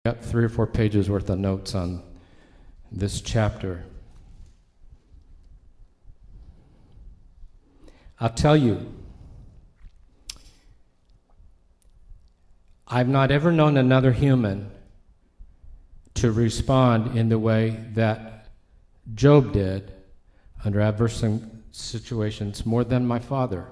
Got 3 or 4 pages worth of notes on this chapter. I'll tell you, I've not ever known another human to respond in the way that Job did under adverse situations more than my father.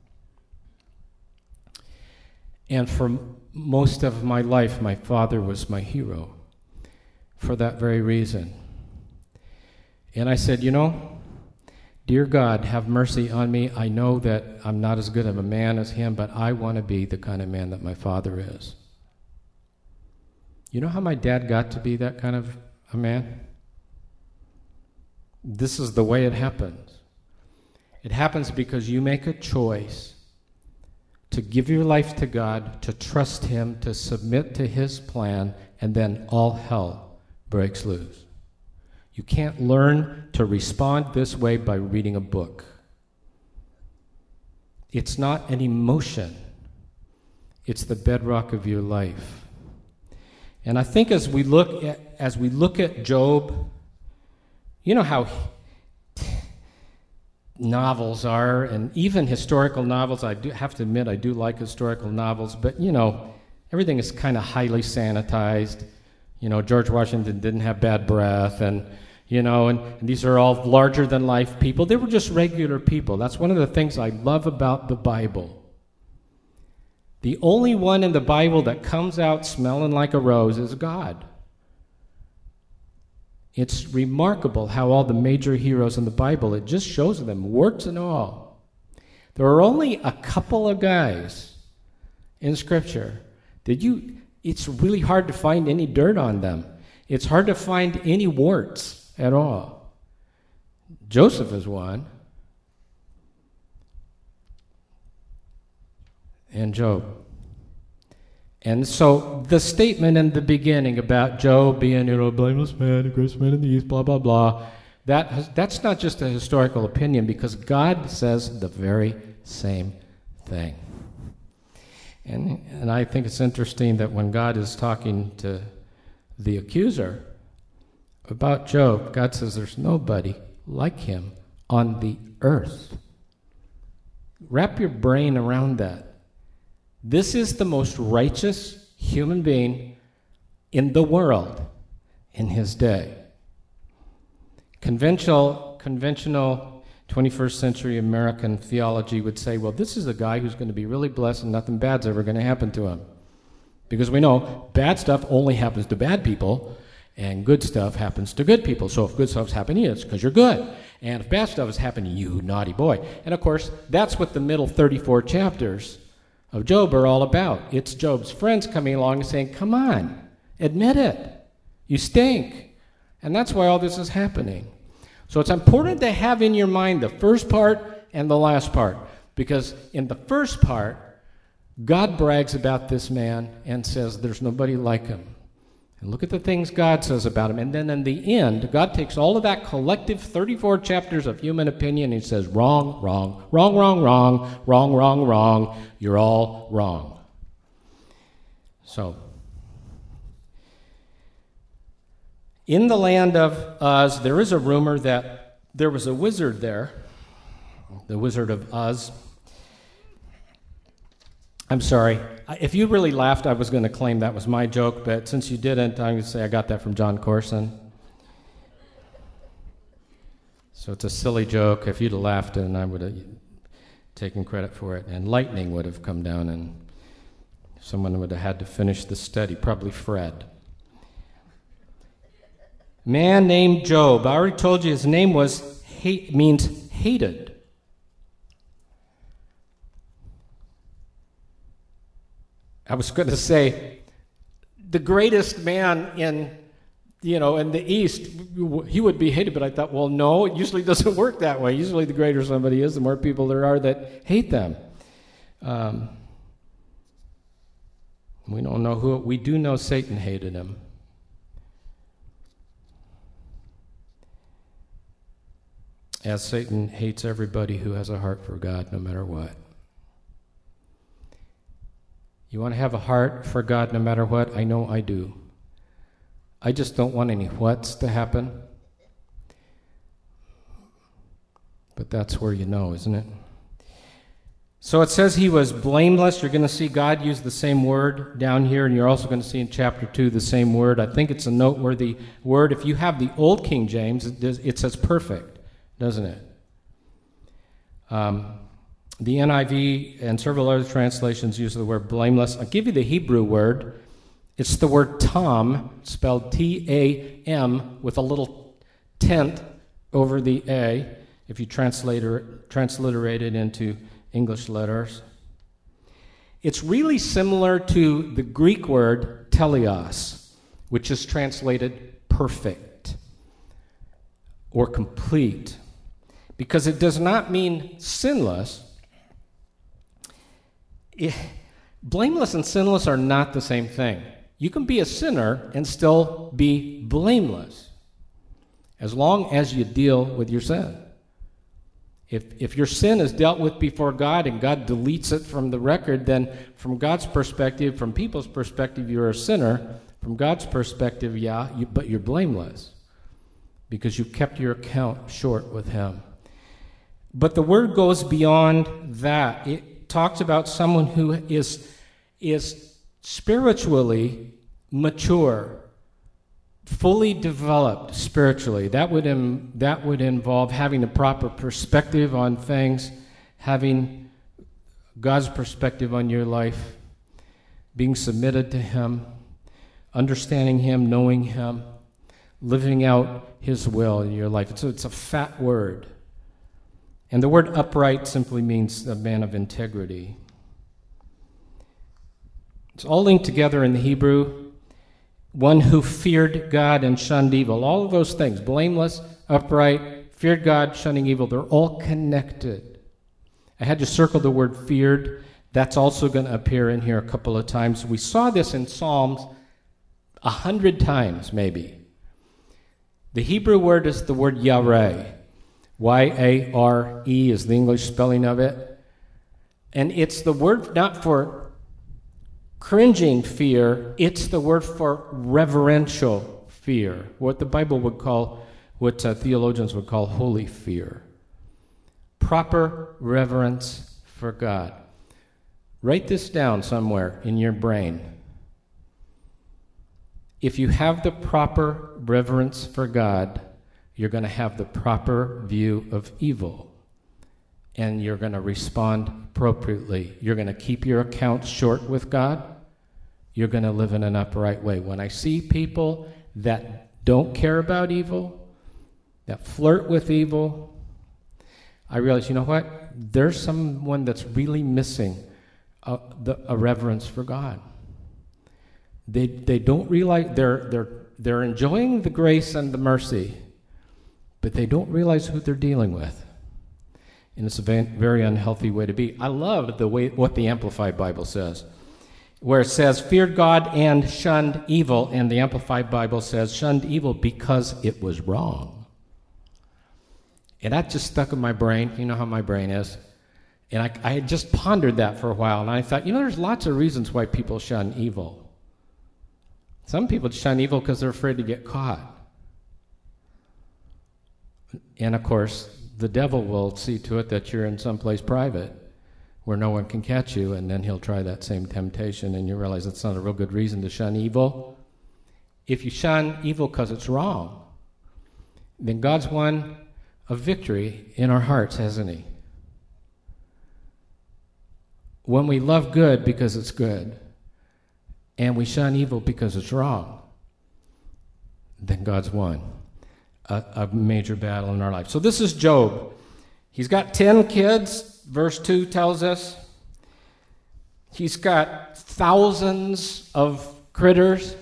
And for most of my life, my father was my hero for that very reason. And I said, dear God, have mercy on me. I know that I'm not as good of a man as him, but I want to be the kind of man that my father is. You know how my dad got to be that kind of a man? This is the way it happens. It happens because you make a choice to give your life to God, to trust Him, to submit to His plan, and then all hell breaks loose. You can't learn to respond this way by reading a book. It's not an emotion. It's the bedrock of your life. And I think as we look at Job, you know how novels are, and even historical novels. I do have to admit I do like historical novels, but everything is kind of highly sanitized. George Washington didn't have bad breath, and these are all larger than life people. They were just regular people. That's one of the things I love about the Bible. The only one in the Bible that comes out smelling like a rose is God. It's remarkable how all the major heroes in the Bible, it just shows them, warts and all. There are only a couple of guys in Scripture it's really hard to find any dirt on them. It's hard to find any warts at all. Joseph is one. And Job. And so the statement in the beginning about Job being, a blameless man, a gracious man in the East, blah, blah, blah, that's not just a historical opinion, because God says the very same thing. And I think it's interesting that when God is talking to the accuser about Job, God says there's nobody like him on the earth. Wrap your brain around that. This is the most righteous human being in the world in his day. Conventional 21st century American theology would say, well, this is a guy who's going to be really blessed and nothing bad's ever going to happen to him. Because we know bad stuff only happens to bad people, and good stuff happens to good people. So if good stuff's happening, it's because you're good. And if bad stuff is happening, you naughty boy. And of course, that's what the middle 34 chapters of Job are all about. It's Job's friends coming along and saying, come on, admit it. You stink. And that's why all this is happening. So it's important to have in your mind the first part and the last part. Because in the first part, God brags about this man and says there's nobody like him. And look at the things God says about him. And then in the end, God takes all of that collective 34 chapters of human opinion and he says, wrong, wrong, wrong, wrong, wrong, wrong, wrong, wrong. You're all wrong. So, in the land of Uz, there is a rumor that there was a wizard there, the Wizard of Uz. I'm sorry. If you really laughed, I was going to claim that was my joke, but since you didn't, I'm going to say I got that from John Corson. So it's a silly joke. If you'd have laughed, then I would have taken credit for it, and lightning would have come down, and someone would have had to finish the study, probably Fred. Man named Job. I already told you his name means hated. I was going to say, the greatest man in the East, he would be hated, but I thought, well, no, it usually doesn't work that way. Usually the greater somebody is, the more people there are that hate them. We don't know who, we do know Satan hated him. As Satan hates everybody who has a heart for God, no matter what. You want to have a heart for God no matter what? I know I do. I just don't want any whats to happen. But that's where you know, isn't it? So it says he was blameless. You're going to see God use the same word down here, and you're also going to see in chapter 2 the same word. I think it's a noteworthy word. If you have the Old King James, it says perfect, doesn't it? The NIV and several other translations use the word blameless. I'll give you the Hebrew word. It's the word tam, spelled T-A-M, with a little tent over the A, if you transliterate it into English letters. It's really similar to the Greek word teleos, which is translated perfect or complete, because it does not mean sinless. Blameless and sinless are not the same thing. You can be a sinner and still be blameless, as long as you deal with your sin. If your sin is dealt with before God and God deletes it from the record, then from God's perspective, from people's perspective, you're a sinner. From God's perspective, but you're blameless because you kept your account short with Him. But the word goes beyond that. It talks about someone who is spiritually mature, fully developed spiritually. That would involve having the proper perspective on things, having God's perspective on your life, being submitted to Him, understanding Him, knowing Him, living out His will in your life. So it's a fat word. And the word upright simply means a man of integrity. It's all linked together in the Hebrew. One who feared God and shunned evil. All of those things, blameless, upright, feared God, shunning evil, they're all connected. I had to circle the word feared. That's also going to appear in here a couple of times. We saw this in Psalms 100 times, maybe. The Hebrew word is the word yareh. Y-A-R-E is the English spelling of it. And it's the word not for cringing fear, it's the word for reverential fear, what the Bible would call, what theologians would call holy fear. Proper reverence for God. Write this down somewhere in your brain. If you have the proper reverence for God, you're going to have the proper view of evil, and you're going to respond appropriately. You're going to keep your accounts short with God. You're going to live in an upright way. When I see people that don't care about evil, that flirt with evil, I realize, you know what? There's someone that's really missing a reverence for God. They don't realize they're enjoying the grace and the mercy, but they don't realize who they're dealing with. And it's a very unhealthy way to be. I love what the Amplified Bible says, where it says, feared God and shunned evil, and the Amplified Bible says, shunned evil because it was wrong. And that just stuck in my brain. You know how my brain is. And I had just pondered that for a while, and I thought, there's lots of reasons why people shun evil. Some people shun evil because they're afraid to get caught. And, of course, the devil will see to it that you're in someplace private where no one can catch you, and then he'll try that same temptation, and you realize that's not a real good reason to shun evil. If you shun evil because it's wrong, then God's won a victory in our hearts, hasn't He? When we love good because it's good, and we shun evil because it's wrong, then God's won a major battle in our life. So this is Job. He's got 10 kids, verse 2 tells us. He's got thousands of critters.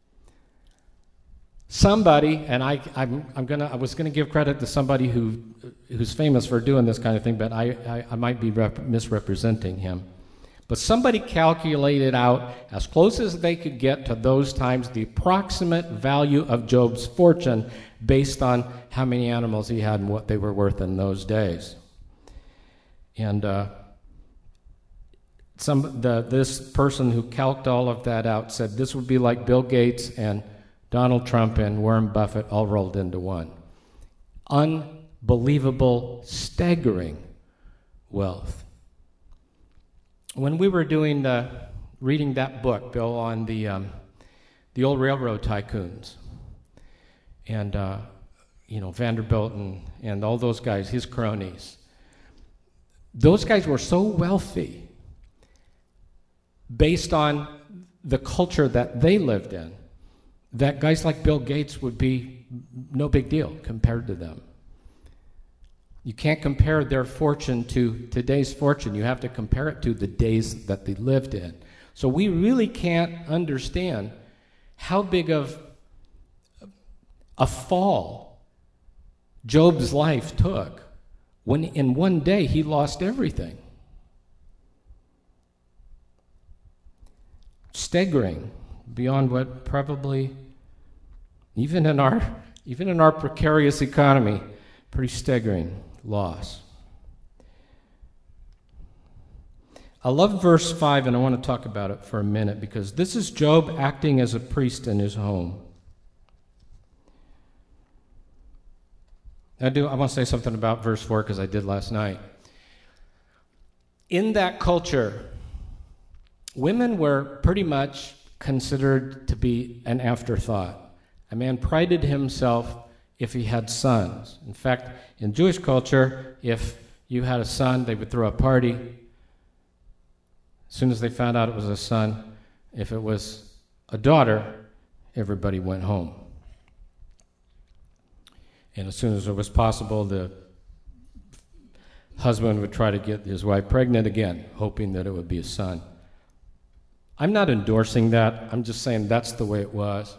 Somebody, and I was gonna give credit to somebody who's famous for doing this kind of thing, but I might be misrepresenting him. But somebody calculated out, as close as they could get to those times, the approximate value of Job's fortune based on how many animals he had and what they were worth in those days. And this person who calculated all of that out said this would be like Bill Gates and Donald Trump and Warren Buffett all rolled into one. Unbelievable, staggering wealth. When we were reading that book, Bill, on the old railroad tycoons, and Vanderbilt and all those guys, his cronies, those guys were so wealthy based on the culture that they lived in, that guys like Bill Gates would be no big deal compared to them. You can't compare their fortune to today's fortune. You have to compare it to the days that they lived in. So we really can't understand how big of a fall Job's life took when in one day he lost everything. Staggering beyond what probably, even in our precarious economy, pretty staggering loss. I love verse 5, and I want to talk about it for a minute, because this is Job acting as a priest in his home. I want to say something about verse 4, because I did last night. In that culture, women were pretty much considered to be an afterthought. A man prided himself if he had sons. In fact, in Jewish culture, if you had a son, they would throw a party. As soon as they found out it was a son, if it was a daughter, everybody went home. And as soon as it was possible, the husband would try to get his wife pregnant again, hoping that it would be a son. I'm not endorsing that. I'm just saying that's the way it was.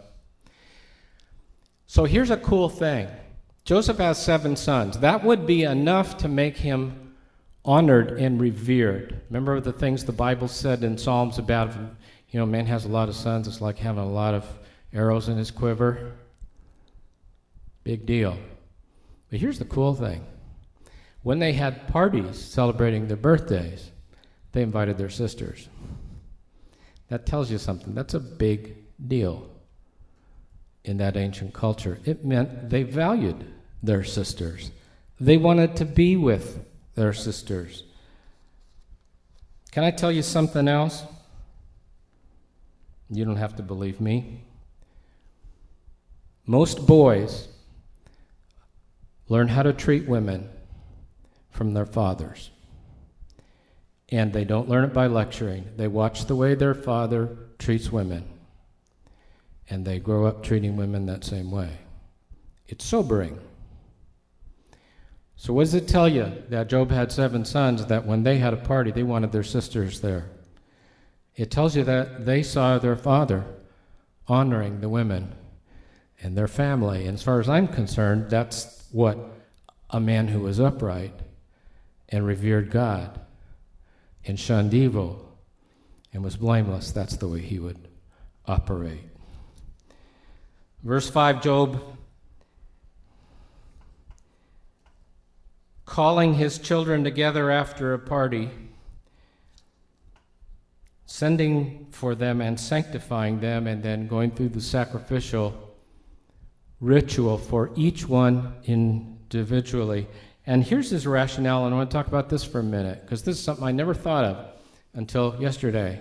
So here's a cool thing. Joseph has 7 sons. That would be enough to make him honored and revered. Remember the things the Bible said in Psalms about, man has a lot of sons. It's like having a lot of arrows in his quiver. Big deal. But here's the cool thing. When they had parties celebrating their birthdays, they invited their sisters. That tells you something. That's a big deal in that ancient culture. It meant they valued their sisters. They wanted to be with their sisters. Can I tell you something else? You don't have to believe me. Most boys learn how to treat women from their fathers. And they don't learn it by lecturing. They watch the way their father treats women. And they grow up treating women that same way. It's sobering. So what does it tell you that Job had 7 sons, that when they had a party, they wanted their sisters there? It tells you that they saw their father honoring the women and their family. And as far as I'm concerned, that's what a man who was upright and revered God and shunned evil and was blameless, that's the way he would operate. Verse 5, Job calling his children together after a party, sending for them and sanctifying them, and then going through the sacrificial ritual for each one individually. And here's his rationale, and I want to talk about this for a minute, because this is something I never thought of until yesterday.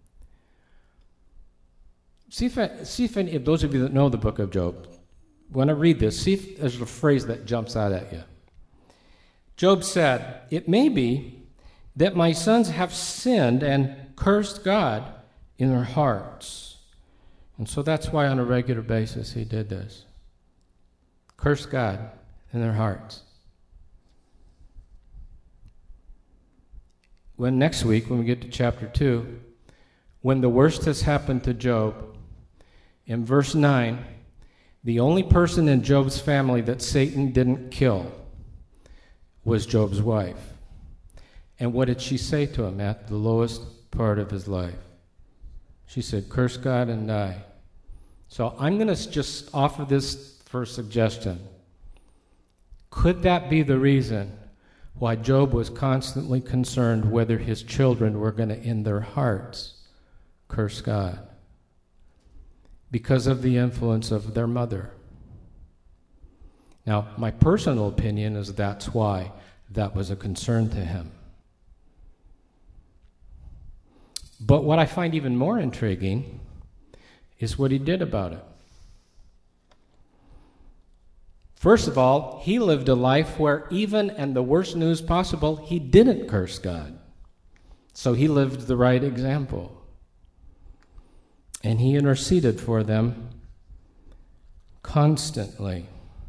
See if those of you that know the book of Job, when I read this, see if there's a phrase that jumps out at you. Job said, "It may be that my sons have sinned and cursed God in their hearts." And so that's why on a regular basis he did this. Curse God in their hearts. Next week, when we get to chapter 2, when the worst has happened to Job, in verse 9, the only person in Job's family that Satan didn't kill was Job's wife. And what did she say to him at the lowest part of his life? She said, "Curse God and die." So I'm going to just offer this for a suggestion. Could that be the reason why Job was constantly concerned whether his children were going to, in their hearts, curse God? because of the influence of their mother. Now, my personal opinion is that's why that was a concern to him. But what I find even more intriguing is what he did about it. First of all, he lived a life where even in the worst news possible, he didn't curse God. So he lived the right example. And he interceded for them constantly.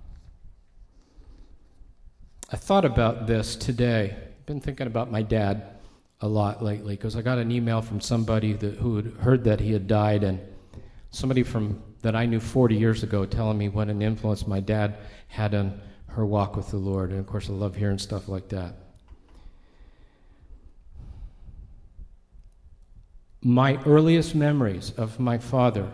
I thought about this today. I've been thinking about my dad a lot lately because I got an email from somebody who had heard that he had died, and somebody that I knew 40 years ago telling me what an influence my dad had on her walk with the Lord. And of course I love hearing stuff like that. My earliest memories of my father,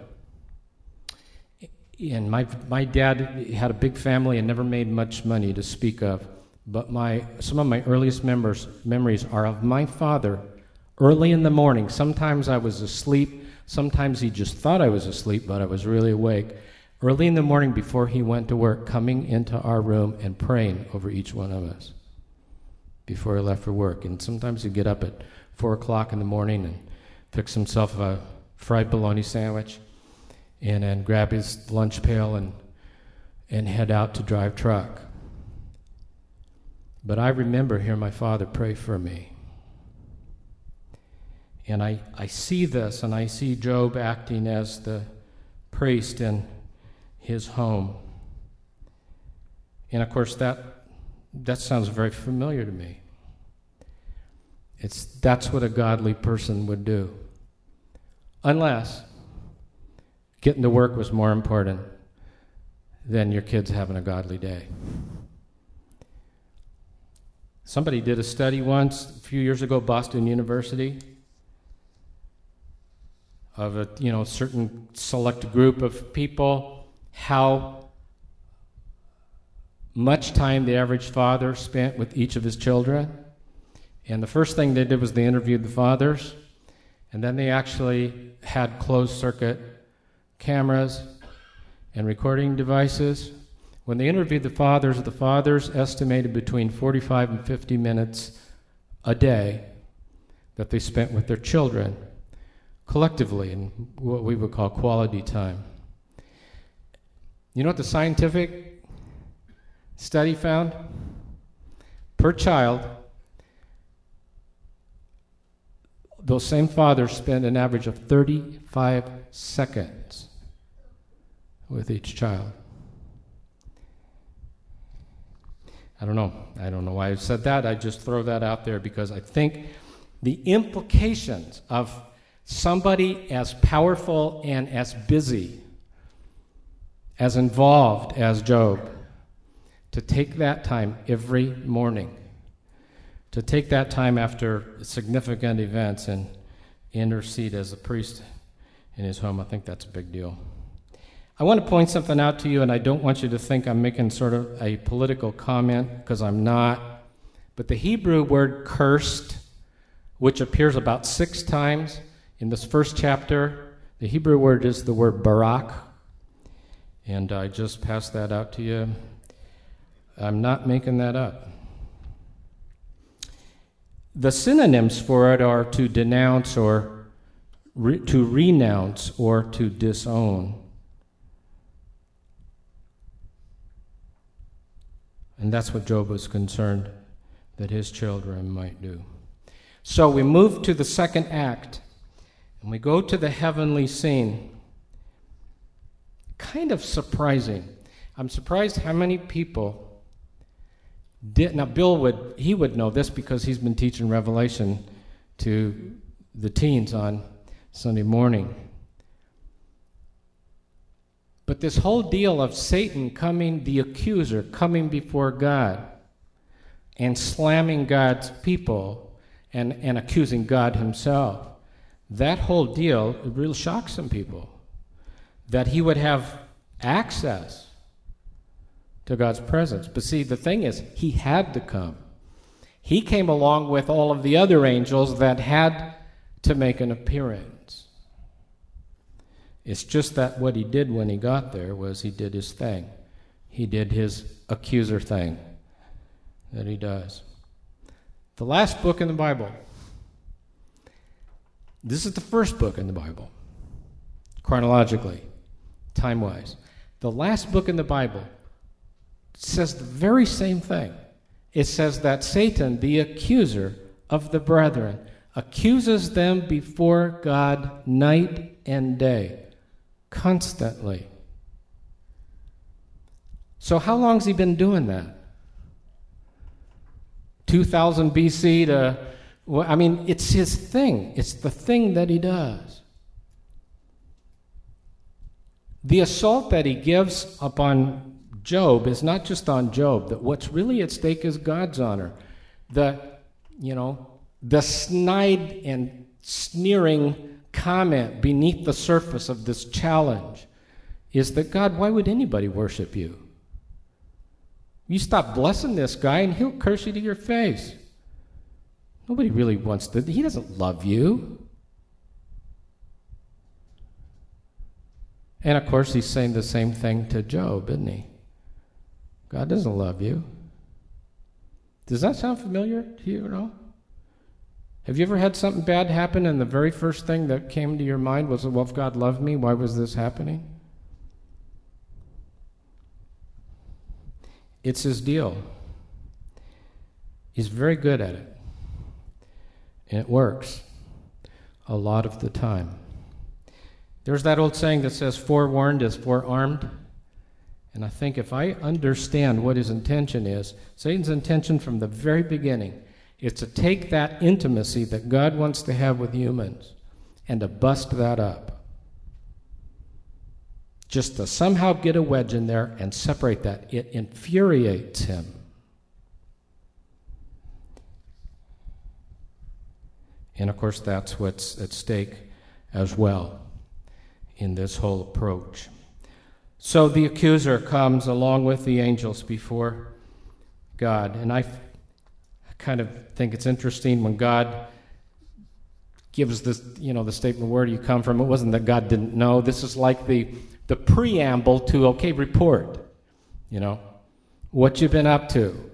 and my dad had a big family and never made much money to speak of, but some of my earliest memories are of my father early in the morning. Sometimes I was asleep, sometimes he just thought I was asleep, but I was really awake. Early in the morning before he went to work, coming into our room and praying over each one of us before he left for work. And sometimes he'd get up at 4 o'clock in the morning and fix himself a fried bologna sandwich and then grab his lunch pail and head out to drive truck. But I remember hearing my father pray for me. And I see this, and I see Job acting as the priest in his home. And of course that sounds very familiar to me. That's what a godly person would do. Unless getting to work was more important than your kids having a godly day. Somebody did a study once, a few years ago, Boston University, of a certain select group of people, how much time the average father spent with each of his children. And the first thing they did was they interviewed the fathers, and then they actually had closed-circuit cameras and recording devices. When they interviewed the fathers estimated between 45 and 50 minutes a day that they spent with their children collectively in what we would call quality time. You know what the scientific study found? Per child, those same fathers spend an average of 35 seconds with each child. I don't know why I said that. I just throw that out there because I think the implications of somebody as powerful and as busy, as involved as Job, to take that time every morning, to take that time after significant events and intercede as a priest in his home, I think that's a big deal. I want to point something out to you, and I don't want you to think I'm making sort of a political comment, because I'm not. But the Hebrew word cursed, which appears about 6 times in this first chapter, the Hebrew word is the word barak. And I just passed that out to you. I'm not making that up. The synonyms for it are to denounce or to renounce or to disown. And that's what Job was concerned that his children might do. So we move to the second act, and we go to the heavenly scene. Kind of surprising. I'm surprised how many people did. Now, Bill would know this because he's been teaching Revelation to the teens on Sunday morning. But this whole deal of Satan coming, the accuser, coming before God and slamming God's people and accusing God himself, that whole deal, it really shocks some people. That he would have access to God's presence. But see, the thing is, he had to come. He came along with all of the other angels that had to make an appearance. It's just that what he did when he got there was he did his thing. He did his accuser thing that he does. The last book in the Bible. This is the first book in the Bible, chronologically, time-wise. The last book in the Bible says the very same thing. It says that Satan, the accuser of the brethren, accuses them before God night and day, constantly. So how long has he been doing that? 2000 BC to, well, I mean, it's his thing. It's the thing that he does. The assault that he gives upon Job is not just on Job. That what's really at stake is God's honor. The snide and sneering comment beneath the surface of this challenge is that, God, why would anybody worship you? You stop blessing this guy and he'll curse you to your face. Nobody really wants to. He doesn't love you. And of course, he's saying the same thing to Job, isn't he? God doesn't love you. Does that sound familiar to you at all? Have you ever had something bad happen and the very first thing that came to your mind was, well, if God loved me, why was this happening? It's his deal. He's very good at it. And it works a lot of the time. There's that old saying that says, forewarned is forearmed. And I think if I understand what his intention is, Satan's intention from the very beginning is to take that intimacy that God wants to have with humans and to bust that up. Just to somehow get a wedge in there and separate that. It infuriates him. And of course, that's what's at stake as well in this whole approach. So the accuser comes along with the angels before God. And I kind of think it's interesting when God gives this, the statement, where do you come from? It wasn't that God didn't know. This is like the preamble to, okay, report, what you've been up to.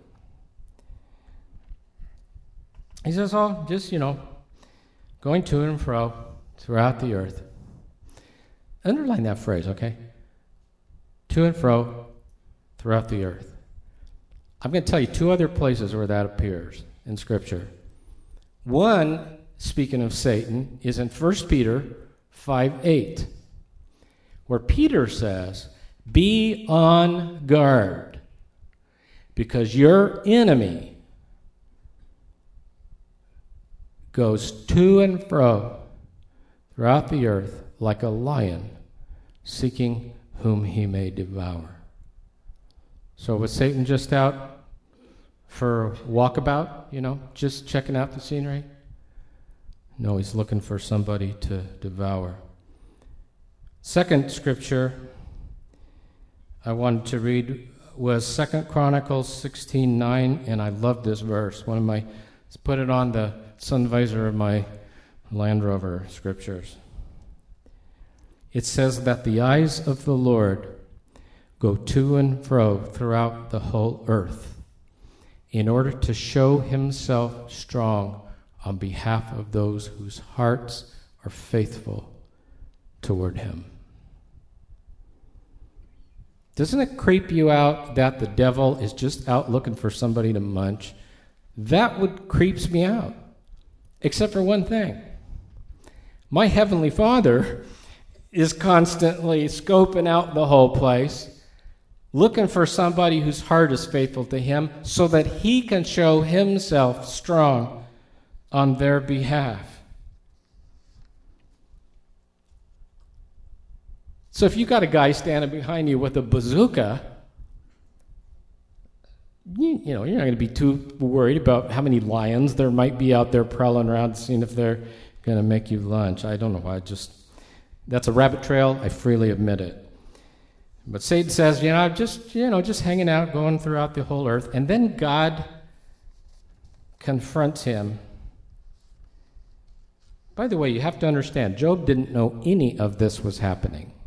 He says, just, going to and fro throughout the earth. Underline that phrase, okay? To and fro throughout the earth. I'm going to tell you two other places where that appears in Scripture. One, speaking of Satan, is in 1 Peter 5:8, where Peter says, be on guard, because your enemy goes to and fro throughout the earth like a lion, seeking whom he may devour. So was Satan just out for a walkabout, just checking out the scenery? No, he's looking for somebody to devour. Second scripture I wanted to read was 2 Chronicles 16:9, and I love this verse. Put it on the sun visor of my Land Rover scriptures. It says that the eyes of the Lord go to and fro throughout the whole earth in order to show himself strong on behalf of those whose hearts are faithful toward him. Doesn't it creep you out that the devil is just out looking for somebody to munch? That creeps me out, except for one thing. My Heavenly Father is constantly scoping out the whole place, looking for somebody whose heart is faithful to him so that he can show himself strong on their behalf. So if you got a guy standing behind you with a bazooka, you're not going to be too worried about how many lions there might be out there prowling around, seeing if they're going to make you lunch. I don't know why. That's a rabbit trail. I freely admit it. But Satan says, just hanging out, going throughout the whole earth. And then God confronts him By the way, you have to understand, Job didn't know any of this was happening.